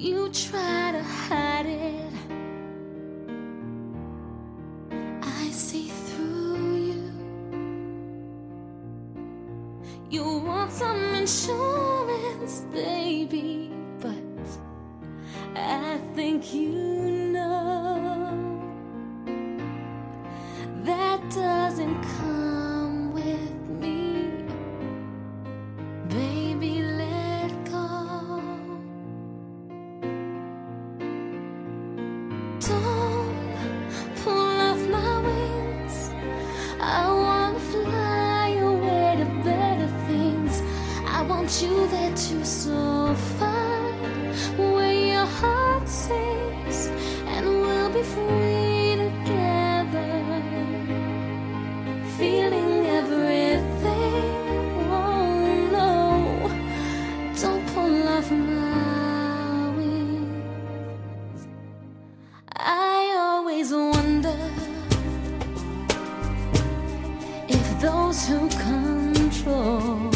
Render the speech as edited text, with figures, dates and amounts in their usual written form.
You try to hide it. I see through you. You want some insurance, baby, but I think you know that doesn't come with me. Baby, let go. Don't pull off my wings. I wanna fly away to better things. I want you there too, so find where your heart sings, and we'll be free together, feeling everything. Oh no, don't pull off my wings. I always wonder if those who control